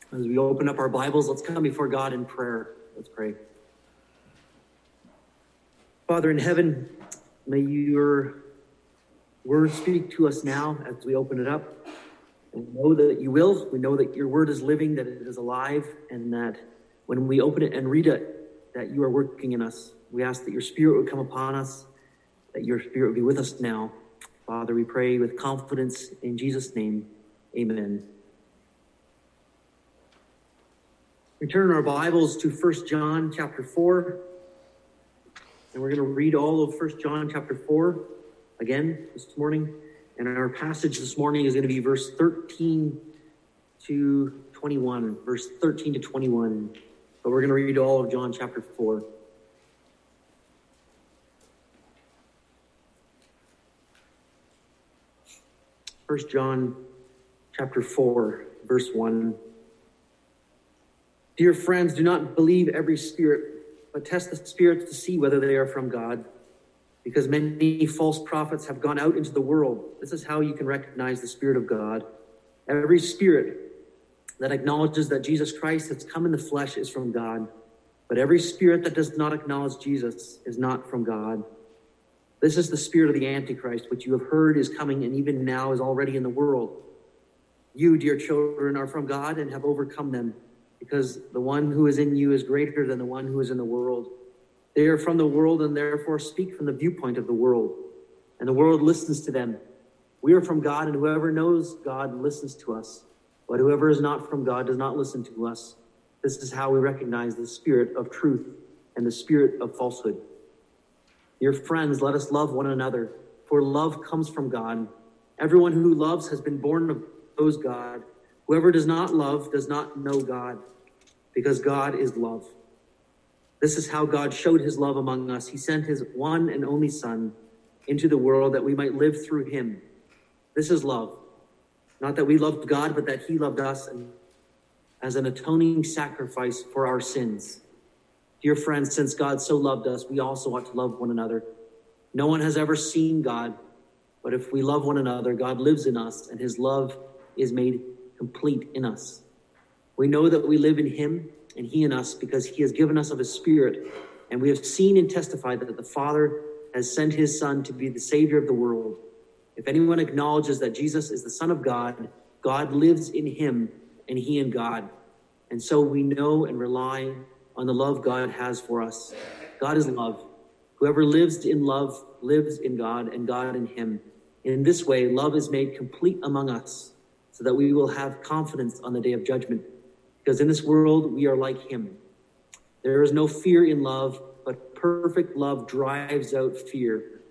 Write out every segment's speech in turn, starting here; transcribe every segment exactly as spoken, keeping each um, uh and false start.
As we open up our Bibles, let's come before God in prayer. Let's pray. Father in heaven, may your word speak to us now as we open it up. And we know that you will. We know that your word is living, that it is alive, and that when we open it and read it, that you are working in us. We ask that your spirit would come upon us, that your spirit would be with us now. Father, we pray with confidence in Jesus' name. Amen. We turn our Bibles to First John chapter four, and we're going to read all of First John chapter four again this morning. And our passage this morning is going to be verse thirteen to twenty-one, verse thirteen to twenty-one. But we're going to read all of John chapter four. First John chapter four, verse one. Dear friends, do not believe every spirit, but test the spirits to see whether they are from God, because many false prophets have gone out into the world. This is how you can recognize the Spirit of God. Every spirit that acknowledges that Jesus Christ has come in the flesh is from God, but every spirit that does not acknowledge Jesus is not from God. This is the spirit of the Antichrist, which you have heard is coming and even now is already in the world. You, dear children, are from God and have overcome them, because the one who is in you is greater than the one who is in the world. They are from the world and therefore speak from the viewpoint of the world, and the world listens to them. We are from God, and whoever knows God listens to us, but whoever is not from God does not listen to us. This is how we recognize the spirit of truth and the spirit of falsehood. Dear friends, let us love one another, for love comes from God. Everyone who loves has been born of knows God. Whoever does not love does not know God, because God is love. This is how God showed his love among us. He sent his one and only Son into the world that we might live through him. This is love. Not that we loved God, but that he loved us as an atoning sacrifice for our sins. Dear friends, since God so loved us, we also ought to love one another. No one has ever seen God, but if we love one another, God lives in us, and his love is made complete in us. We know that we live in him and he in us because he has given us of his Spirit, and we have seen and testified that the Father has sent his Son to be the Savior of the world. If anyone acknowledges that Jesus is the Son of God, God lives in him and he in God. And so we know and rely on the love God has for us. God is love. Whoever lives in love lives in God and God in him. In this way, love is made complete among us, so that we will have confidence on the day of judgment. Because in this world, we are like him. There is no fear in love, but perfect love drives out fear.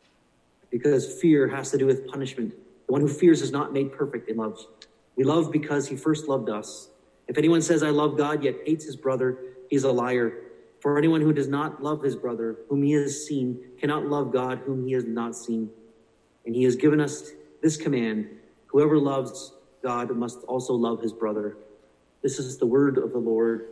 Because fear has to do with punishment. The one who fears is not made perfect in love. We love because he first loved us. If anyone says, I love God, yet hates his brother, he is a liar. For anyone who does not love his brother, whom he has seen, cannot love God, whom he has not seen. And he has given us this command: whoever loves God must also love his brother. This is the word of the Lord.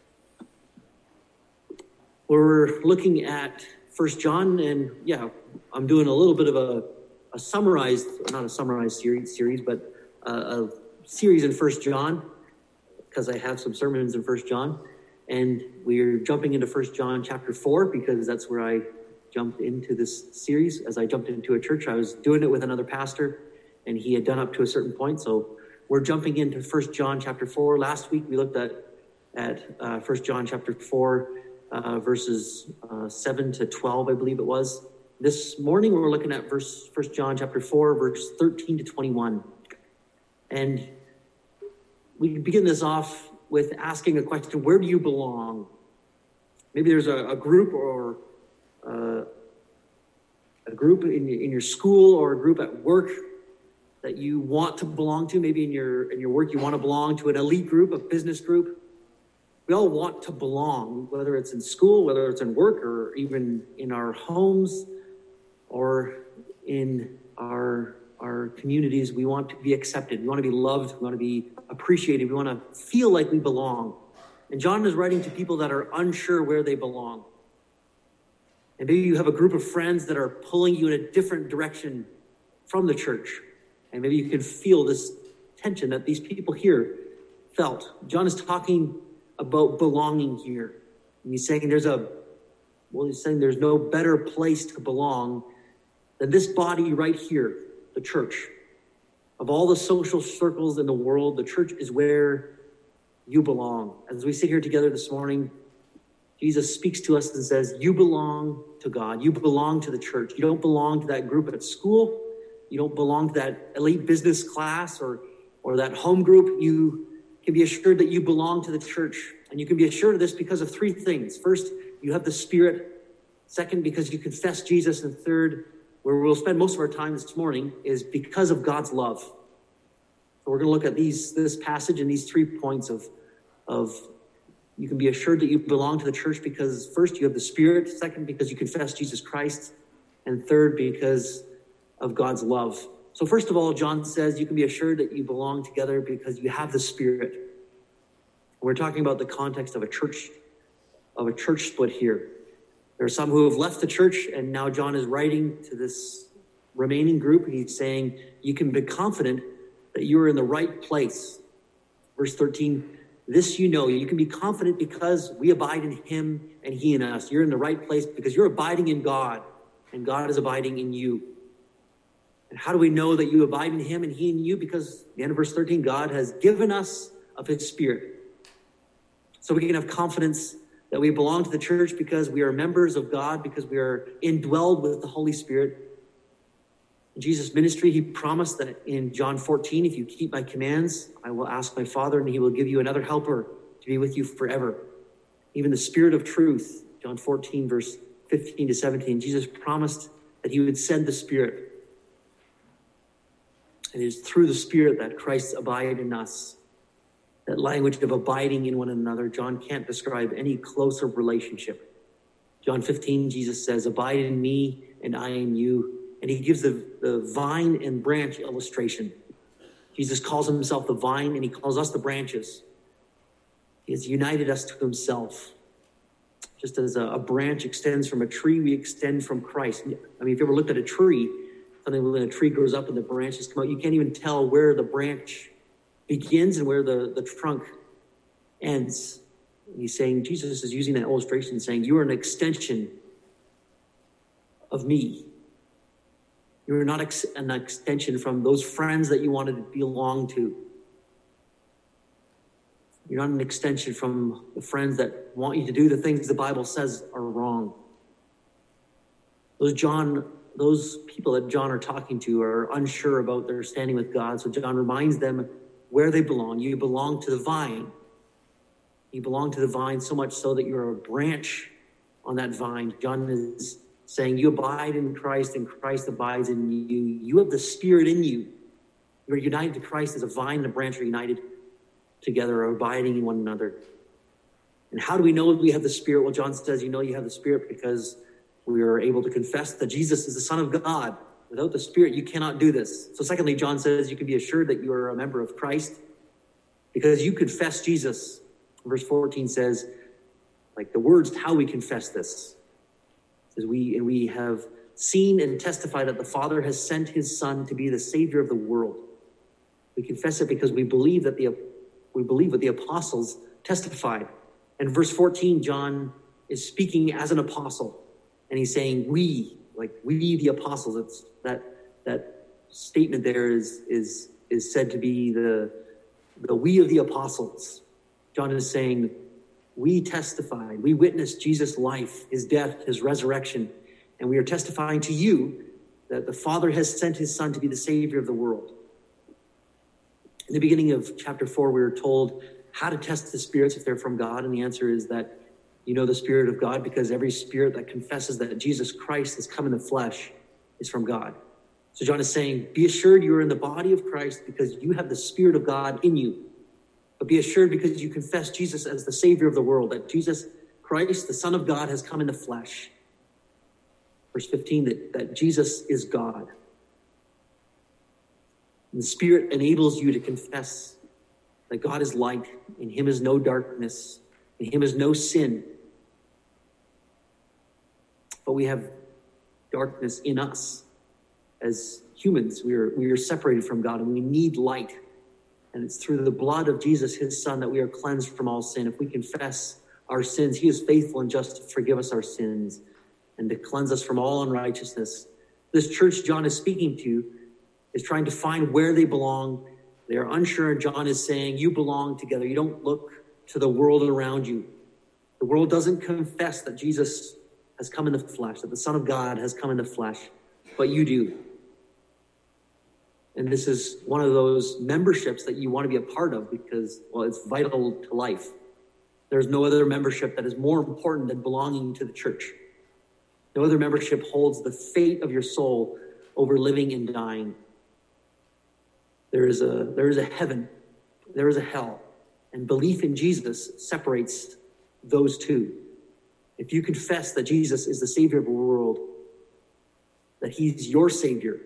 We're looking at First John, and yeah, I'm doing a little bit of a, a summarized, not a summarized series, series but a, a series in First John, because I have some sermons in First John, and we're jumping into First John chapter four, because that's where I jumped into this series. As I jumped into a church, I was doing it with another pastor, and he had done up to a certain point. So we're jumping into First John chapter four. Last week we looked at at uh, First John chapter four, uh, verses uh, seven to twelve, I believe it was. This morning we're looking at verse First John chapter four, verse thirteen to twenty-one, and we begin this off with asking a question: where do you belong? Maybe there's a, a group or uh, a group in in your school or a group at work that you want to belong to. Maybe in your in your work you want to belong to an elite group, a business group. We all want to belong, whether it's in school, whether it's in work, or even in our homes or in our our communities. We want to be accepted. We want to be loved. We want to be appreciated. We want to feel like we belong. And John is writing to people that are unsure where they belong. And maybe you have a group of friends that are pulling you in a different direction from the church. And maybe you can feel this tension that these people here felt. John is talking about belonging here. And he's saying there's a, well, he's saying there's no better place to belong than this body right here, the church. Of all the social circles in the world, the church is where you belong. As we sit here together this morning, Jesus speaks to us and says, you belong to God. You belong to the church. You don't belong to that group at school. You don't belong to that elite business class or, or that home group. You can be assured that you belong to the church. And you can be assured of this because of three things. First, you have the Spirit. Second, because you confess Jesus. And third, where we'll spend most of our time this morning, is because of God's love. So we're going to look at these this passage and these three points of, of you can be assured that you belong to the church because first, you have the Spirit. Second, because you confess Jesus Christ. And third, because of God's love. So first of all, John says you can be assured that you belong together because you have the Spirit. We're talking about the context of a church, of a church split here. There are some who have left the church, and now John is writing to this remaining group, and he's saying you can be confident that you are in the right place. Verse thirteen, this you know, you can be confident because we abide in him and he in us. You're in the right place because you're abiding in God, and God is abiding in you. And how do we know that you abide in him and he in you? Because at the end of verse thirteen, God has given us of his Spirit. So we can have confidence that we belong to the church because we are members of God, because we are indwelled with the Holy Spirit. In Jesus' ministry, he promised that in John fourteen, if you keep my commands, I will ask my Father and he will give you another helper to be with you forever. Even the Spirit of truth, John fourteen, verse fifteen to seventeen, Jesus promised that he would send the Spirit. And it is through the Spirit that Christ abides in us. That language of abiding in one another, John can't describe any closer relationship. John fifteen, Jesus says, abide in me and I in you. And he gives the, the vine and branch illustration. Jesus calls himself the vine and he calls us the branches. He has united us to himself. Just as a, a branch extends from a tree, we extend from Christ. I mean, if you ever looked at a tree, something when a tree grows up and the branches come out, you can't even tell where the branch begins and where the, the trunk ends. And he's saying, Jesus is using that illustration, saying, you are an extension of me. You're not ex- an extension from those friends that you wanted to belong to. You're not an extension from the friends that want you to do the things the Bible says are wrong. Those John, those people that John are talking to are unsure about their standing with God. So John reminds them where they belong. You belong to the vine. You belong to the vine so much so that you're a branch on that vine. John is saying you abide in Christ and Christ abides in you. You have the Spirit in you. You're united to Christ as a vine and a branch are united together, are abiding in one another. And how do we know we have the Spirit? Well, John says you know you have the Spirit because we are able to confess that Jesus is the Son of God. Without the Spirit, you cannot do this. So secondly, John says you can be assured that you are a member of Christ because you confess Jesus. Verse fourteen says, like the words, how we confess this. It says we, and we have seen and testified that the Father has sent his Son to be the Savior of the world. We confess it because we believe that the we believe what the apostles testified. And verse fourteen, John is speaking as an apostle, and he's saying we, like we the apostles. It's that that statement there is is is said to be the the we of the apostles. John is saying we testified, we witnessed Jesus' life, his death, his resurrection, and we are testifying to you that the Father has sent his Son to be the Savior of the world. In the beginning of chapter four, we were told how to test the spirits if they're from God, and the answer is that you know the Spirit of God because every spirit that confesses that Jesus Christ has come in the flesh is from God. So John is saying, be assured you are in the body of Christ because you have the Spirit of God in you. But be assured because you confess Jesus as the Savior of the world, that Jesus Christ, the Son of God, has come in the flesh. Verse fifteen, that, that Jesus is God. And the Spirit enables you to confess that God is light, in him is no darkness, in him is no sin. But we have darkness in us. As humans, we are, we are separated from God and we need light. And it's through the blood of Jesus, his son, that we are cleansed from all sin. If we confess our sins, he is faithful and just to forgive us our sins and to cleanse us from all unrighteousness. This church John is speaking to is trying to find where they belong. They are unsure. John is saying, you belong together. You don't look to the world around you. The world doesn't confess that Jesus has come in the flesh, that the Son of God has come in the flesh, but you do. And this is one of those memberships that you want to be a part of because, well, it's vital to life. There's no other membership that is more important than belonging to the church. No other membership holds the fate of your soul over living and dying. There is a, there is a heaven, there is a hell, and belief in Jesus separates those two. If you confess that Jesus is the Savior of the world, that he's your Savior,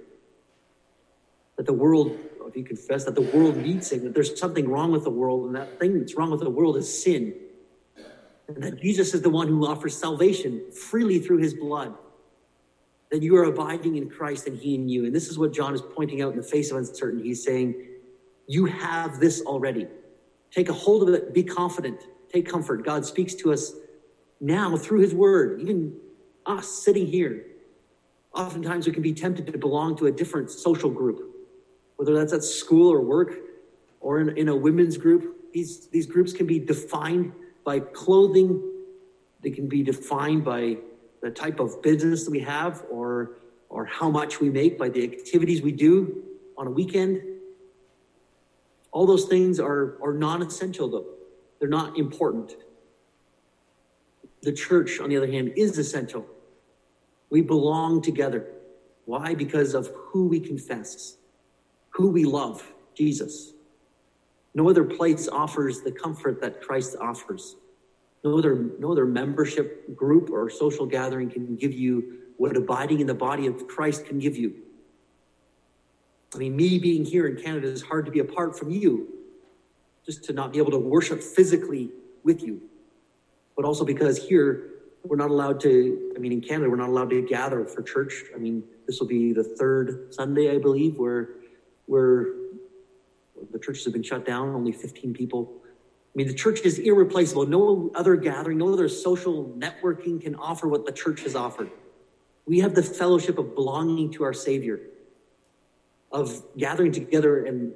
that the world, if you confess that the world needs him, that there's something wrong with the world, and that thing that's wrong with the world is sin, and that Jesus is the one who offers salvation freely through his blood, then you are abiding in Christ and he in you. And this is what John is pointing out in the face of uncertainty. He's saying, you have this already. Take a hold of it. Be confident. Take comfort. God speaks to us now through his word, even us sitting here. Oftentimes we can be tempted to belong to a different social group, whether that's at school or work or in, in a women's group. These, these groups can be defined by clothing. They can be defined by the type of business that we have or, or how much we make by the activities we do on a weekend. All those things are, are non-essential, though. They're not important. The church, on the other hand, is essential. We belong together. Why? Because of who we confess, who we love, Jesus. No other place offers the comfort that Christ offers. No other, no other membership group or social gathering can give you what abiding in the body of Christ can give you. I mean, me being here in Canada is hard to be apart from you, just to not be able to worship physically with you. But also because here, we're not allowed to, I mean, in Canada, we're not allowed to gather for church. I mean, this will be the third Sunday, I believe, where, where the churches have been shut down, only fifteen people. I mean, the church is irreplaceable. No other gathering, no other social networking can offer what the church has offered. We have the fellowship of belonging to our Savior, of gathering together and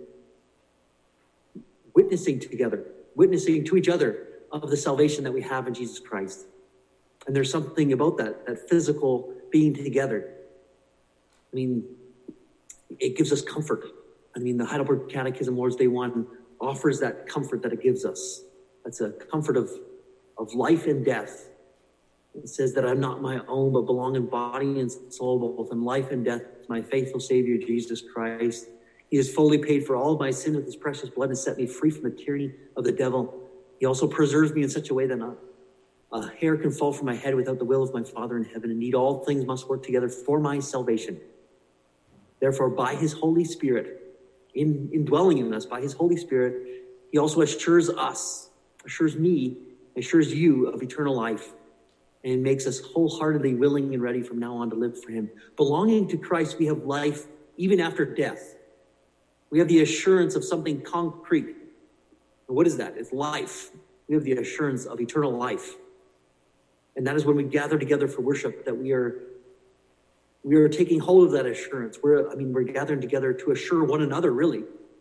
witnessing together, witnessing to each other of the salvation that we have in Jesus Christ. And there's something about that, that physical being together. I mean, it gives us comfort. I mean, the Heidelberg Catechism, Lord's Day one, offers that comfort that it gives us. That's a comfort of, of life and death. It says that I'm not my own, but belong in body and soul, both in life and death, to my faithful Savior, Jesus Christ. He has fully paid for all of my sin with his precious blood and set me free from the tyranny of the devil. He also preserves me in such a way that not a hair can fall from my head without the will of my Father in heaven. Indeed, all things must work together for my salvation. Therefore, by his Holy Spirit, in indwelling in us, by his Holy Spirit, he also assures us, assures me, assures you of eternal life, and makes us wholeheartedly willing and ready from now on to live for him. Belonging to Christ, we have life even after death. We have the assurance of something concrete. And what is that? It's life. We have the assurance of eternal life. And that is when we gather together for worship, that we are we are taking hold of that assurance. We're, I mean, we're gathering together to assure one another, really,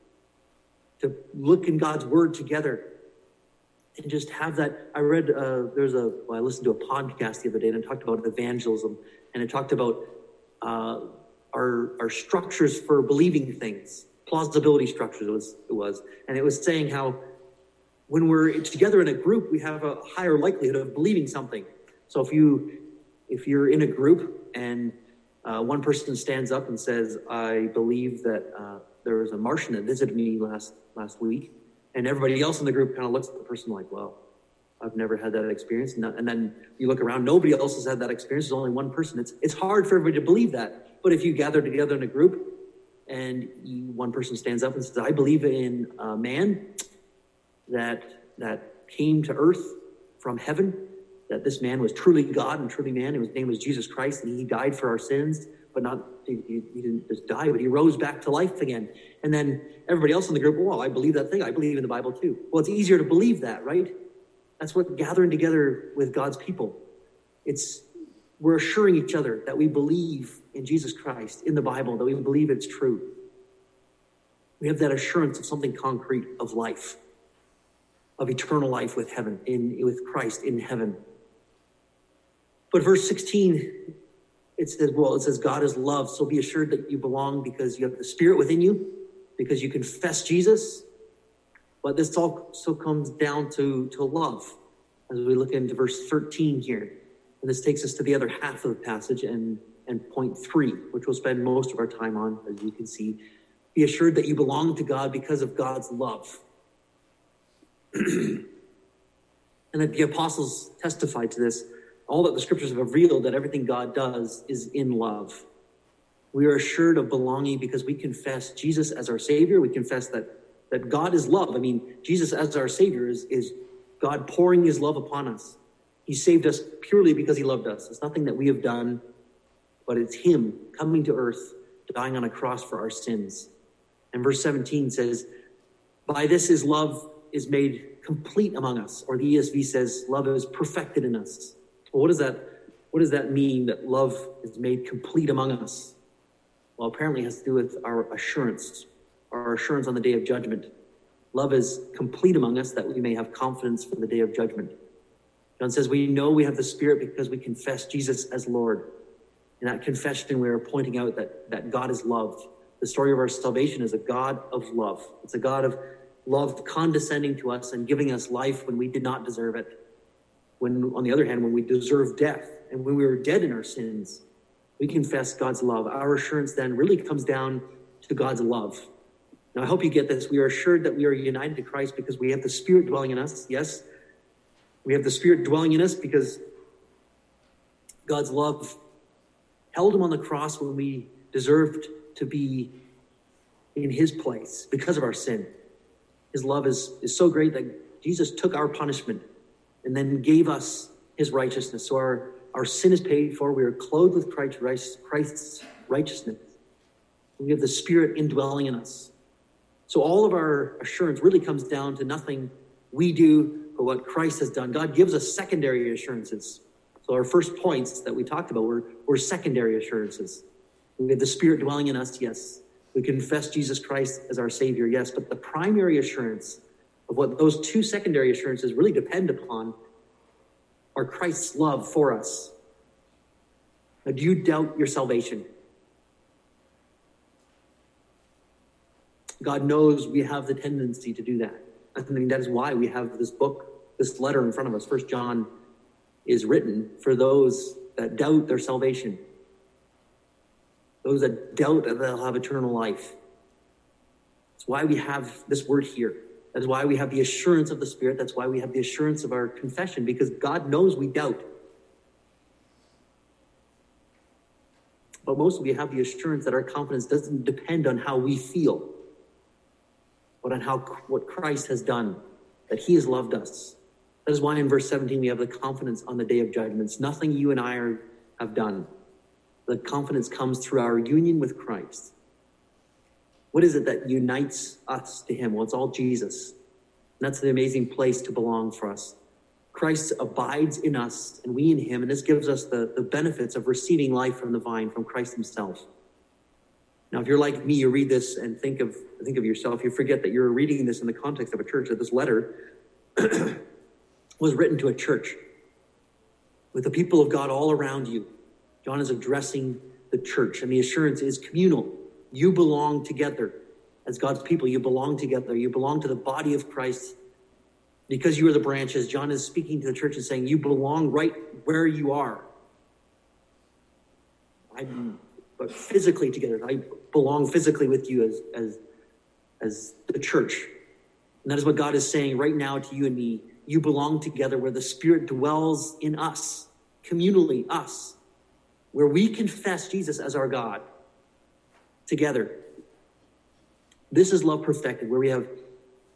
to look in God's word together and just have that. I read, uh, there's a, well, I listened to a podcast the other day and it talked about evangelism, and it talked about uh, our, our structures for believing things, plausibility structures it was, it was. And it was saying how when we're together in a group, we have a higher likelihood of believing something. So if you, if you're in a group and uh, one person stands up and says, I believe that uh, there was a Martian that visited me last, last week, and everybody else in the group kind of looks at the person like, well, I've never had that experience. And then you look around, nobody else has had that experience. There's only one person. It's, it's hard for everybody to believe that. But if you gather together in a group and you, one person stands up and says, I believe in a man that, that came to earth from heaven, that this man was truly God and truly man, and his name was Jesus Christ, and he died for our sins, but not, he, he didn't just die, but he rose back to life again. And then everybody else in the group, well, I believe that thing. I believe in the Bible too. Well, it's easier to believe that, right? That's what gathering together with God's people. It's, we're assuring each other that we believe in Jesus Christ, in the Bible, that we believe it's true. We have that assurance of something concrete, of life, of eternal life with heaven, in with Christ in heaven. But verse sixteen, it says, well, it says, God is love, so be assured that you belong because you have the Spirit within you, because you confess Jesus. But this also comes down to, to love, as we look into verse thirteen here. And this takes us to the other half of the passage and, and point three, which we'll spend most of our time on, as you can see. Be assured that you belong to God because of God's love. And that the apostles testified to this. All that the scriptures have revealed, that everything God does is in love. We are assured of belonging because we confess Jesus as our Savior. We confess that, that God is love. I mean, Jesus as our Savior is, is God pouring his love upon us. He saved us purely because he loved us. It's nothing that we have done, but it's him coming to earth, dying on a cross for our sins. And verse seventeen says, by this is love is made complete among us. Or the E S V says, love is perfected in us. Well, what does that, what does that mean, that love is made complete among us? Well, apparently it has to do with our assurance, our assurance on the day of judgment. Love is complete among us that we may have confidence for the day of judgment. John says, we know we have the Spirit because we confess Jesus as Lord. In that confession, we are pointing out that, that God is love. The story of our salvation is a God of love. It's a God of love condescending to us and giving us life when we did not deserve it. When, on the other hand, when we deserve death and when we were dead in our sins, we confess God's love. Our assurance then really comes down to God's love. Now, I hope you get this. We are assured that we are united to Christ because we have the Spirit dwelling in us. Yes, we have the Spirit dwelling in us because God's love held him on the cross when we deserved to be in his place because of our sin. His love is, is so great that Jesus took our punishment and then gave us his righteousness. So our, our sin is paid for. We are clothed with Christ's righteousness. We have the Spirit indwelling in us. So all of our assurance really comes down to nothing we do but what Christ has done. God gives us secondary assurances. So our first points that we talked about were, were secondary assurances. We have the Spirit dwelling in us, yes. We confess Jesus Christ as our Savior, yes. But the primary assurance of what those two secondary assurances really depend upon are Christ's love for us. Now, do you doubt your salvation? God knows we have the tendency to do that. I mean, that is why we have this book, this letter in front of us. First John is written for those that doubt their salvation. Those that doubt that they'll have eternal life. That's why we have this word here. That's why we have the assurance of the Spirit. That's why we have the assurance of our confession, because God knows we doubt. But mostly we have the assurance that our confidence doesn't depend on how we feel, but on how what Christ has done, that he has loved us. That is why in verse seventeen we have the confidence on the day of judgments. Nothing you and I are, have done. The confidence comes through our union with Christ. What is it that unites us to him? Well, it's all Jesus. And that's an amazing place to belong for us. Christ abides in us and we in him, and this gives us the, the benefits of receiving life from the vine, from Christ himself. Now, if you're like me, you read this and think of think of yourself, you forget that you're reading this in the context of a church, that this letter was written to a church with the people of God all around you. John is addressing the church, and the assurance is communal. You belong together as God's people. You belong together. You belong to the body of Christ because you are the branches. John is speaking to the church and saying, you belong right where you are. I'm but physically together. I belong physically with you as, as, as the church. And that is what God is saying right now to you and me. You belong together where the Spirit dwells in us, communally, us, where we confess Jesus as our God together. This is love perfected, where we have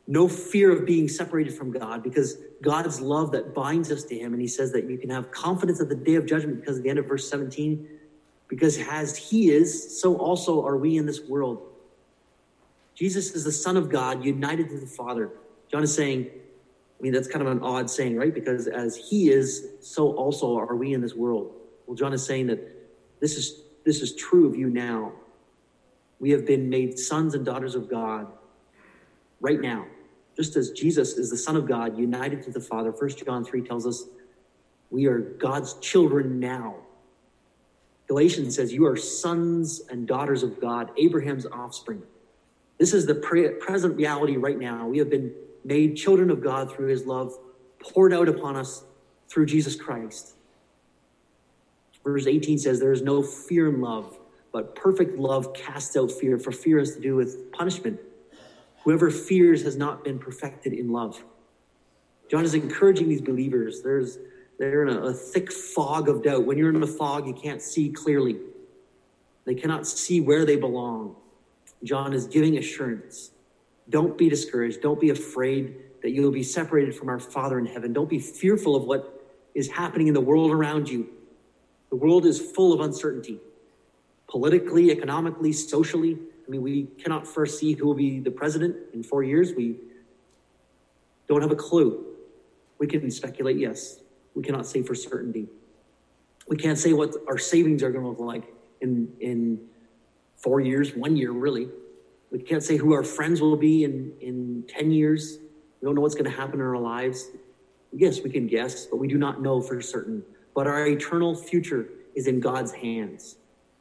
no fear of being separated from God, because God's love that binds us to him. And he says that you can have confidence at the day of judgment because at the end of verse seventeen, because as he is, so also are we in this world. Jesus is the Son of God, united to the Father. John is saying, I mean, that's kind of an odd saying, right? Because as he is, so also are we in this world. Well, John is saying that this is this is true of you now. We have been made sons and daughters of God right now. Just as Jesus is the Son of God, united to the Father. First John three tells us we are God's children now. Galatians says you are sons and daughters of God, Abraham's offspring. This is the pre- present reality right now. We have been made children of God through his love poured out upon us through Jesus Christ. Verse eighteen says there is no fear in love, but perfect love casts out fear, for fear has to do with punishment. Whoever fears has not been perfected in love. John is encouraging these believers. There's, they're in a, a thick fog of doubt. When you're in a fog, you can't see clearly. They cannot see where they belong. John is giving assurance. Don't be discouraged. Don't be afraid that you will be separated from our Father in heaven. Don't be fearful of what is happening in the world around you. The world is full of uncertainty, politically, economically, socially. I mean, we cannot foresee who will be the president in four years. We don't have a clue. We can speculate, yes. We cannot say for certainty. We can't say what our savings are going to look like in, in four years, one year, really. We can't say who our friends will be in, in ten years. We don't know what's going to happen in our lives. Yes, we can guess, but we do not know for certain. But our eternal future is in God's hands.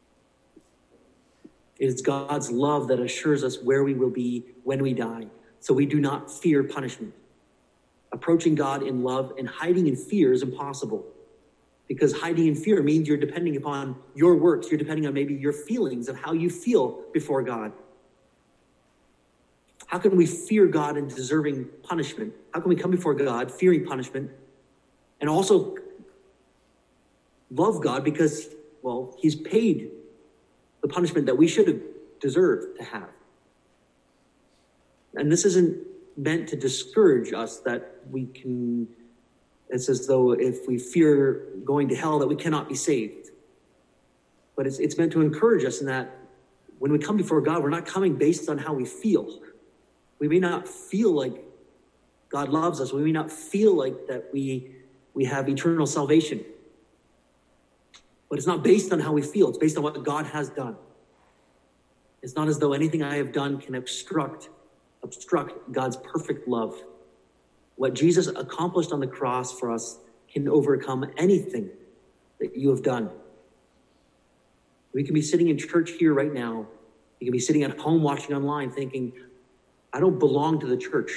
It is God's love that assures us where we will be when we die. So we do not fear punishment. Approaching God in love and hiding in fear is impossible. Because hiding in fear means you're depending upon your works. You're depending on maybe your feelings of how you feel before God. How can we fear God and deserving punishment? How can we come before God fearing punishment and also love God because, well, he's paid the punishment that we should have deserved to have? And this isn't meant to discourage us that we can, it's as though if we fear going to hell that we cannot be saved. But it's, it's meant to encourage us in that when we come before God, we're not coming based on how we feel. We may not feel like God loves us. We may not feel like that we, we have eternal salvation. But it's not based on how we feel. It's based on what God has done. It's not as though anything I have done can obstruct, obstruct God's perfect love. What Jesus accomplished on the cross for us can overcome anything that you have done. We can be sitting in church here right now. You can be sitting at home watching online thinking, I don't belong to the church.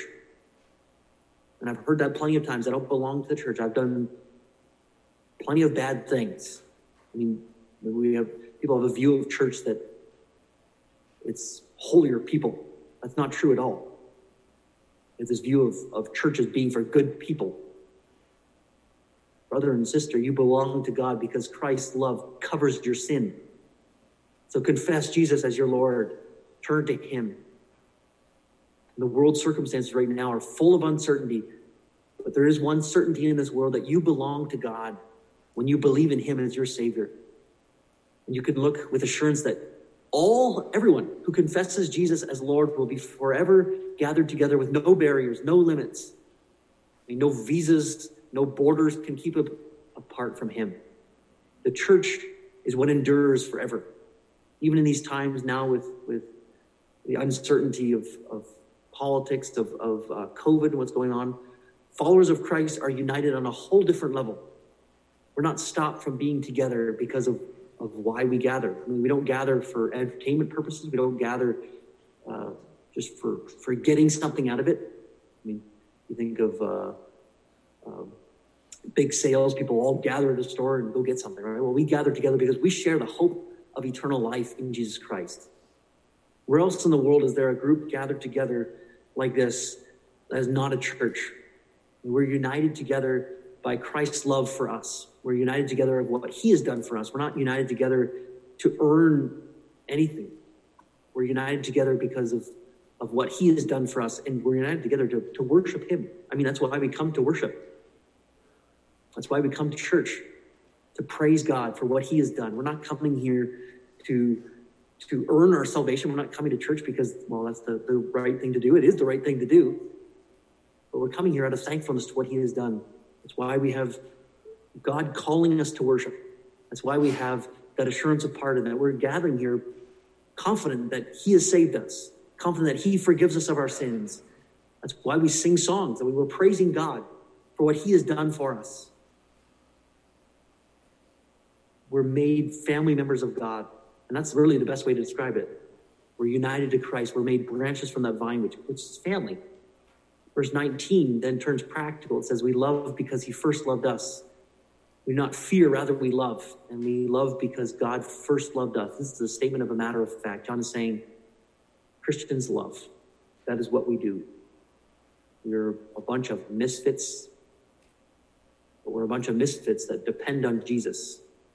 And I've heard that plenty of times. I don't belong to the church. I've done plenty of bad things. I mean, we have people have a view of church that it's holier people. That's not true at all. It's this view of, of church as being for good people. Brother and sister, you belong to God because Christ's love covers your sin. So confess Jesus as your Lord. Turn to him. The world's circumstances right now are full of uncertainty, but there is one certainty in this world, that you belong to God when you believe in him as your Savior. And you can look with assurance that all, everyone who confesses Jesus as Lord will be forever gathered together with no barriers, no limits. I mean, no visas, no borders can keep it apart from him. The church is what endures forever. Even in these times now with, with the uncertainty of, of politics, of, of uh, COVID and what's going on, followers of Christ are united on a whole different level. We're not stopped from being together because of, of why we gather. I mean, we don't gather for entertainment purposes. We don't gather uh, just for, for getting something out of it. I mean, you think of uh, um, big sales, people all gather at a store and go get something, right? Well, we gather together because we share the hope of eternal life in Jesus Christ. Where else in the world is there a group gathered together like this that is not a church? We're united together by Christ's love for us. We're united together of what he has done for us. We're not united together to earn anything. We're united together because of, of what he has done for us, and we're united together to, to worship him. I mean, that's why we come to worship. That's why we come to church, to praise God for what he has done. We're not coming here to, to earn our salvation. We're not coming to church because, well, that's the, the right thing to do. It is the right thing to do. But we're coming here out of thankfulness to what he has done. That's why we have God calling us to worship. That's why we have that assurance of pardon, that we're gathering here confident that he has saved us, confident that he forgives us of our sins. That's why we sing songs, that we were praising God for what he has done for us. We're made family members of God, and that's really the best way to describe it. We're united to Christ. We're made branches from that vine, which, which is family. Verse nineteen then turns practical. It says, we love because he first loved us. We do not fear, rather we love. And we love because God first loved us. This is a statement of a matter of fact. John is saying, Christians love. That is what we do. We're a bunch of misfits, but we're a bunch of misfits that depend on Jesus.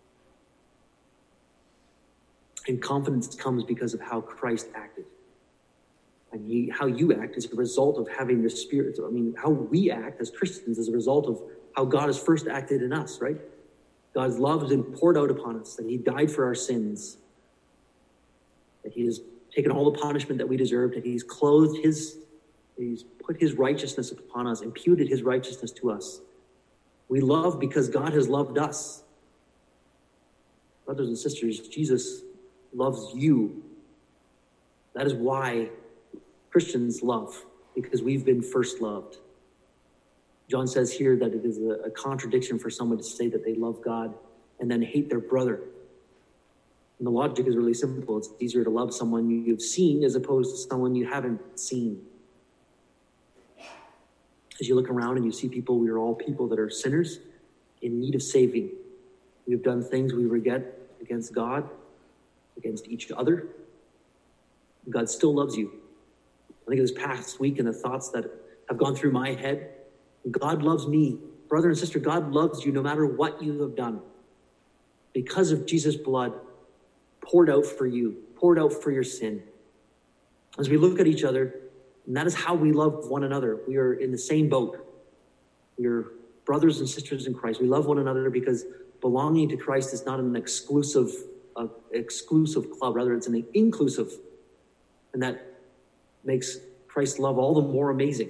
And confidence comes because of how Christ acted. And he, how you act is a result of having the Spirit. I mean, how we act as Christians is a result of how God has first acted in us, right? God's love has been poured out upon us, that he died for our sins, that he has taken all the punishment that we deserved, that he's clothed his, he's put his righteousness upon us, imputed his righteousness to us. We love because God has loved us. Brothers and sisters, Jesus loves you. That is why Christians love, because we've been first loved. John says here that it is a, a contradiction for someone to say that they love God and then hate their brother. And the logic is really simple. It's easier to love someone you've seen as opposed to someone you haven't seen. As you look around and you see people, we are all people that are sinners in need of saving. We've done things we regret against God, against each other. God still loves you. I think of this past week and the thoughts that have gone through my head. God loves me. Brother and sister, God loves you no matter what you have done. Because of Jesus' blood poured out for you, poured out for your sin. As we look at each other, and that is how we love one another. We are in the same boat. We are brothers and sisters in Christ. We love one another because belonging to Christ is not an exclusive, uh, exclusive club. Rather, it's an inclusive. And that makes Christ's love all the more amazing.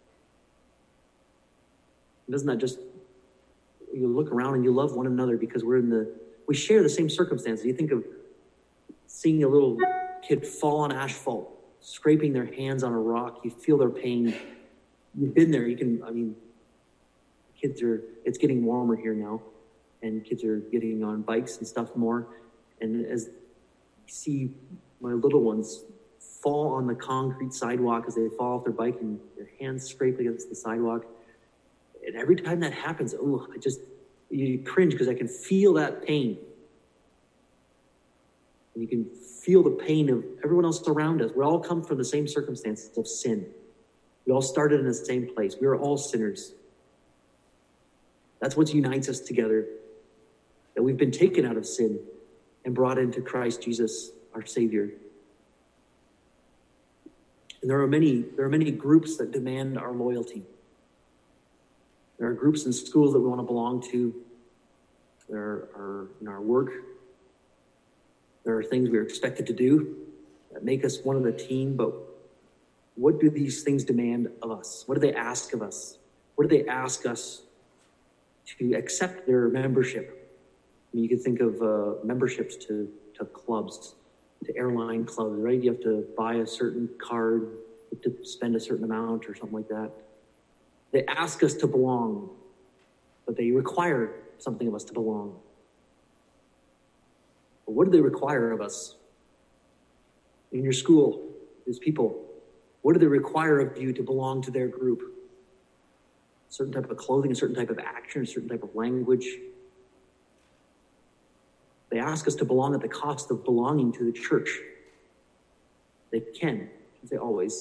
Doesn't that just, you look around and you love one another because we're in the, we share the same circumstances. You think of seeing a little kid fall on asphalt, scraping their hands on a rock. You feel their pain. You've been there. You can, I mean, kids are, it's getting warmer here now, and kids are getting on bikes and stuff more. And as you see my little ones fall on the concrete sidewalk as they fall off their bike and their hands scrape against the sidewalk, and every time that happens, oh, I just, you cringe because I can feel that pain. And you can feel the pain of everyone else around us. We all come from the same circumstances of sin. We all started in the same place. We are all sinners. That's what unites us together, that we've been taken out of sin and brought into Christ Jesus, our Savior. And there are many, there are many groups that demand our loyalty. There are groups in schools that we want to belong to. There are in our work. There are things we are expected to do that make us one of the team. But what do these things demand of us? What do they ask of us? What do they ask us to accept their membership? I mean, you can think of uh, memberships to, to clubs, to airline clubs, right? You have to buy a certain card, you have to spend a certain amount or something like that. They ask us to belong, but they require something of us to belong. But what do they require of us? In your school, these people, what do they require of you to belong to their group? A certain type of clothing, a certain type of action, a certain type of language. They ask us to belong at the cost of belonging to the church. They can, I say always.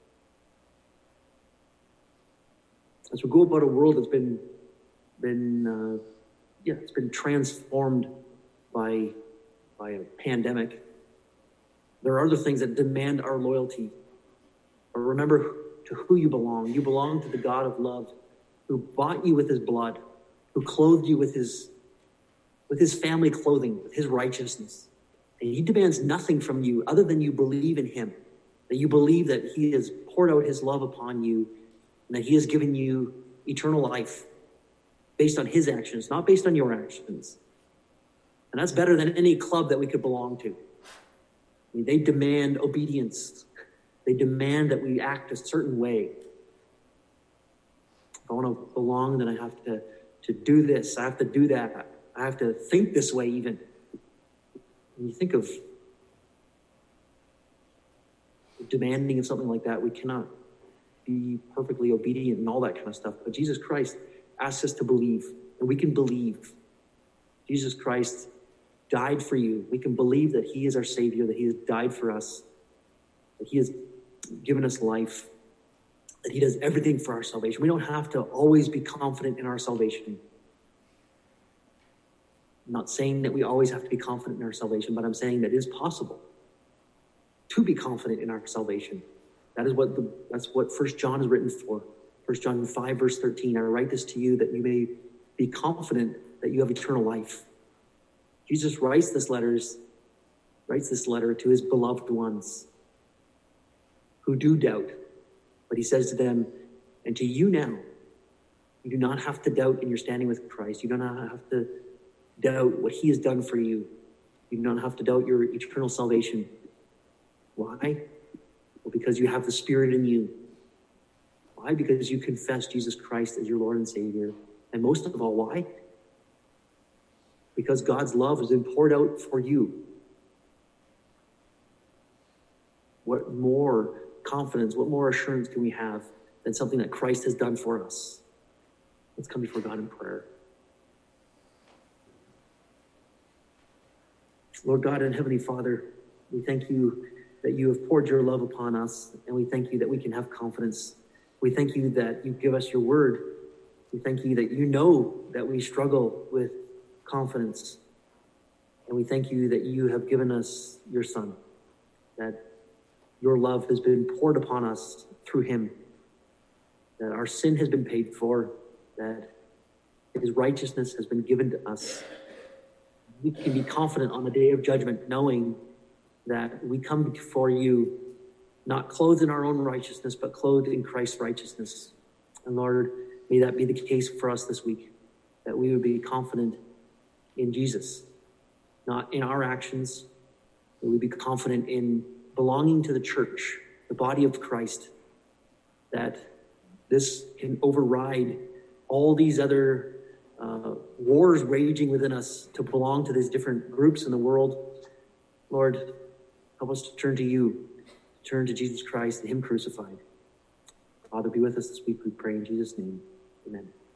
As we go about a world that's been, been, uh, yeah, it's been transformed by, by a pandemic, there are other things that demand our loyalty. But remember to who you belong. You belong to the God of love, who bought you with his blood, who clothed you with his, with his family clothing, with his righteousness. And he demands nothing from you other than you believe in him, that you believe that he has poured out his love upon you, and that he has given you eternal life based on his actions, not based on your actions. And that's better than any club that we could belong to. I mean, they demand obedience. They demand that we act a certain way. If I want to belong, then I have to, to do this. I have to do that. I have to think this way even. When you think of demanding of something like that, we cannot be perfectly obedient and all that kind of stuff. But Jesus Christ asks us to believe, and we can believe. Jesus Christ died for you. We can believe that he is our Savior, that he has died for us, that he has given us life, that he does everything for our salvation. We don't have to always be confident in our salvation. I'm not saying that we always have to be confident in our salvation, but I'm saying that it is possible to be confident in our salvation. That is what the, that's what First John is written for. First John five, verse thirteen, I write this to you that you may be confident that you have eternal life. Jesus writes this letters, writes this letter to his beloved ones who do doubt. But he says to them, and to you now, you do not have to doubt in your standing with Christ. You do not have to doubt what he has done for you. You do not have to doubt your eternal salvation. Why? Well, because you have the Spirit in you. Why? Because you confess Jesus Christ as your Lord and Savior. And most of all, why? Because God's love has been poured out for you. What more confidence, what more assurance can we have than something that Christ has done for us? Let's come before God in prayer. Lord God and Heavenly Father, we thank you that you have poured your love upon us, and we thank you that we can have confidence. We thank you that you give us your word. We thank you that you know that we struggle with confidence. And we thank you that you have given us your Son, that your love has been poured upon us through him, that our sin has been paid for, that his righteousness has been given to us. We can be confident on the day of judgment, knowing that we come before you not clothed in our own righteousness, but clothed in Christ's righteousness. And Lord, may that be the case for us this week, that we would be confident in Jesus, not in our actions. That we be confident in belonging to the church, the body of Christ, that this can override all these other uh, wars raging within us to belong to these different groups in the world. Lord, help us to turn to you, turn to Jesus Christ and him crucified. Father, be with us this week, we pray in Jesus' name. Amen.